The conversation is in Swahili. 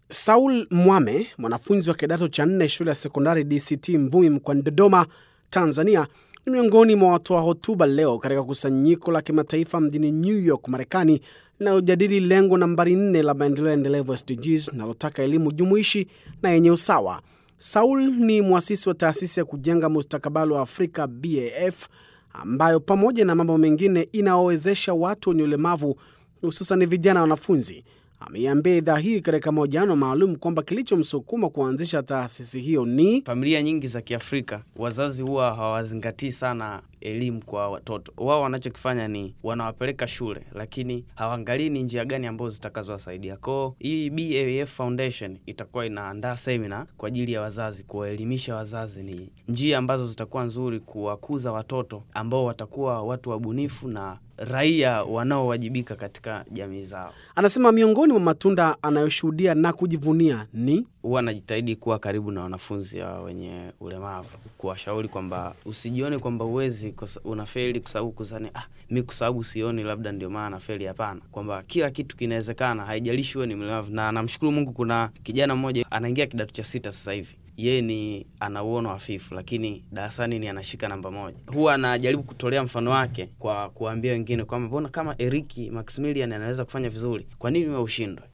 Saul Mwame, mwanafunzi wa kidato cha 4 shule ya sekondari DCT Mvumi mkoani Dodoma, Tanzania, ni miongoni mwa watoa hotuba leo katika kusanyiko la kimataifa mjini New York, Marekani, linalojadili lengo nambari 4 la maendeleo endelevu SDGs linalotaka elimu jumuishi na yenye usawa. Saul ni muasisi wa taasisi ya kujenga mustakabali wa Afrika BAF, ambayo pamoja na mambo mengine inaowezesha watu wenye ulemavu, hususan vijana wanafunzi. Ameiambia idhaa hii katika mahojiano maalum kwamba kilichomsukuma kuanzisha taasisi hiyo ni familia nyingi za Kiafrika, wazazi huwa hawazingatii sana elimu kwa watoto. Wao wanachokifanya ni wanawapeleka shule, lakini hawaangalii ni njia gani ambazo zitakazowasaidia. Kwa hii BAF Foundation itakuwa inaandaa seminar kwa ajili ya wazazi, kuwaelimisha wazazi ni njia ambazo zitakuwa nzuri kuwakuza watoto ambao watakuwa watu wabunifu na raia wanaowajibika katika jamii zao. Anasema miongoni mwa matunda anayoshuhudia na kujivunia ni huwa anajitahidi kuwa karibu na wanafunzi wenye ulemavu, kuwashauri kwamba usijione kwamba uwezi unafeli kwa sababu mimi kwa sababu sioni labda ndio maana nafeli. Hapana, kwamba kila kitu kinawezekana, haijalishi wewe ni mlemavu. Na namshukuru Mungu, kuna kijana mmoja anaingia kidato cha 6 sasa hivi. Yeye ni anauono hafifu, lakini darasani ni anashika namba 1. Huwa anajaribu kutolea mfano wake kwa kuambia wengine kwamba mbona kama Eric Maximilian anaweza kufanya vizuri, kwa nini wewe ushindwe?